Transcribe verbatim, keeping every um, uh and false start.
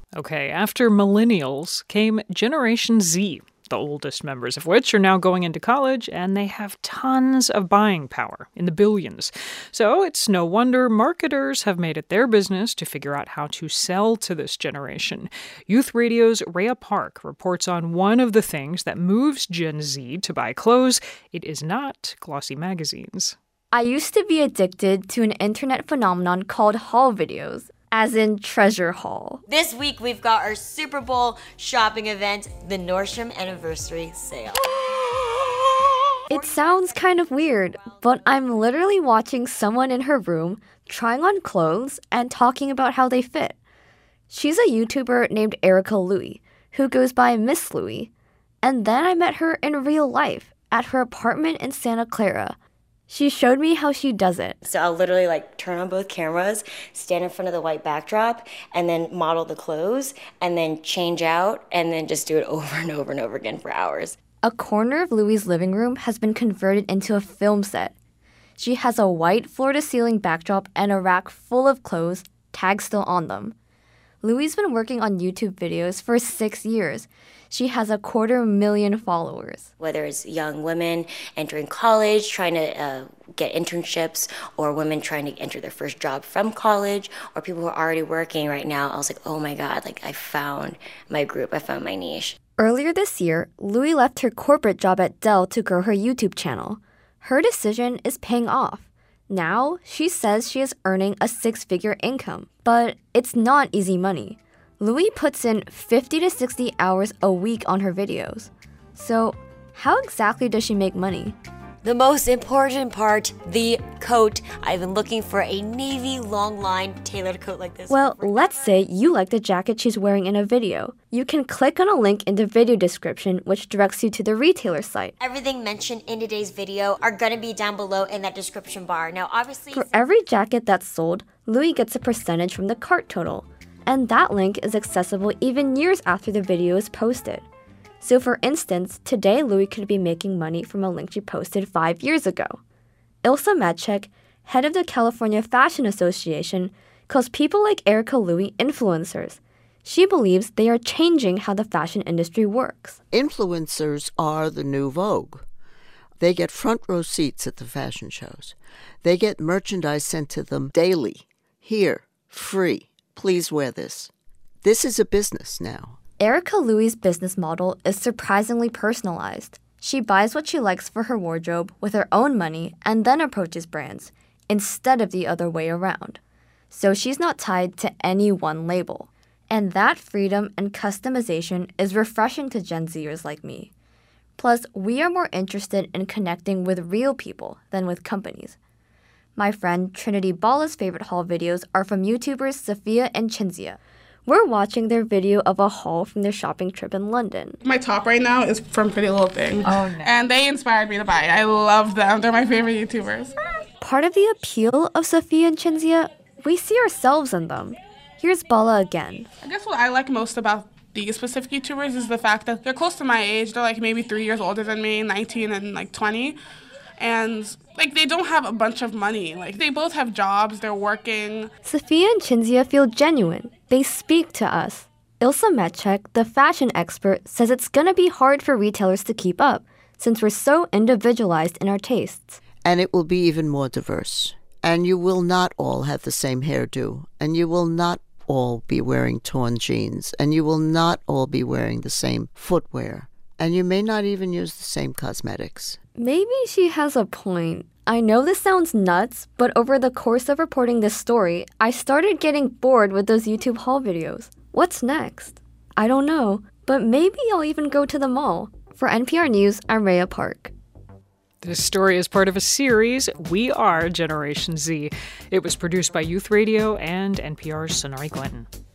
Okay, after millennials came Generation Z, the oldest members of which are now going into college, and they have tons of buying power, in the billions. So it's no wonder marketers have made it their business to figure out how to sell to this generation. Youth Radio's Rhea Park reports on one of the things that moves Gen Z to buy clothes. It is not glossy magazines. I used to be addicted to an internet phenomenon called haul videos. As in treasure haul. This week we've got our Super Bowl shopping event, the Nordstrom Anniversary Sale. It sounds kind of weird, but I'm literally watching someone in her room trying on clothes and talking about how they fit. She's a YouTuber named Erica Louie, who goes by Miss Louie. And then I met her in real life at her apartment in Santa Clara. She showed me how she does it. So I'll literally like turn on both cameras, stand in front of the white backdrop, and then model the clothes, and then change out, and then just do it over and over and over again for hours. A corner of Louie's living room has been converted into a film set. She has a white floor-to-ceiling backdrop and a rack full of clothes, tags still on them. Louie's been working on YouTube videos for six years. She has a quarter million followers. Whether it's young women entering college, trying to uh, get internships, or women trying to enter their first job from college, or people who are already working right now, I was like, oh my God, like I found my group, I found my niche. Earlier this year, Louie left her corporate job at Dell to grow her YouTube channel. Her decision is paying off. Now, she says she is earning a six-figure income, but it's not easy money. Louie puts in fifty to sixty hours a week on her videos. So, how exactly does she make money? The most important part, the coat. I've been looking for a navy long line tailored coat like this. Well, let's say you like the jacket she's wearing in a video. You can click on a link in the video description which directs you to the retailer site. Everything mentioned in today's video are going to be down below in that description bar. Now, obviously... For every jacket that's sold, Louie gets a percentage from the cart total. And that link is accessible even years after the video is posted. So for instance, today Louie could be making money from a link she posted five years ago. Ilsa Medchek, head of the California Fashion Association, calls people like Erica Louie influencers. She believes they are changing how the fashion industry works. Influencers are the new Vogue. They get front row seats at the fashion shows. They get merchandise sent to them daily. Here, free. Please wear this. This is a business now. Erica Louie's business model is surprisingly personalized. She buys what she likes for her wardrobe with her own money and then approaches brands, instead of the other way around. So she's not tied to any one label. And that freedom and customization is refreshing to Gen Zers like me. Plus, we are more interested in connecting with real people than with companies. My friend Trinity Balla's favorite haul videos are from YouTubers Sophia and Chinzia. We're watching their video of a haul from their shopping trip in London. My top right now is from Pretty Little Thing. Oh, no. And they inspired me to buy it. I love them. They're my favorite YouTubers. Part of the appeal of Sophia and Chinzia, we see ourselves in them. Here's Balla again. I guess what I like most about these specific YouTubers is the fact that they're close to my age. They're like maybe three years older than me, nineteen and like twenty. And like they don't have a bunch of money. Like they both have jobs, they're working. Sophia and Chinzia feel genuine. They speak to us. Ilsa Medchek, the fashion expert, says it's gonna be hard for retailers to keep up since we're so individualized in our tastes. And it will be even more diverse. And you will not all have the same hairdo. And you will not all be wearing torn jeans. And you will not all be wearing the same footwear. And you may not even use the same cosmetics. Maybe she has a point. I know this sounds nuts, but over the course of reporting this story, I started getting bored with those YouTube haul videos. What's next? I don't know, but maybe I'll even go to the mall. For N P R News, I'm Rhea Park. This story is part of a series, We Are Generation Z. It was produced by Youth Radio and N P R's Sonari Glinton.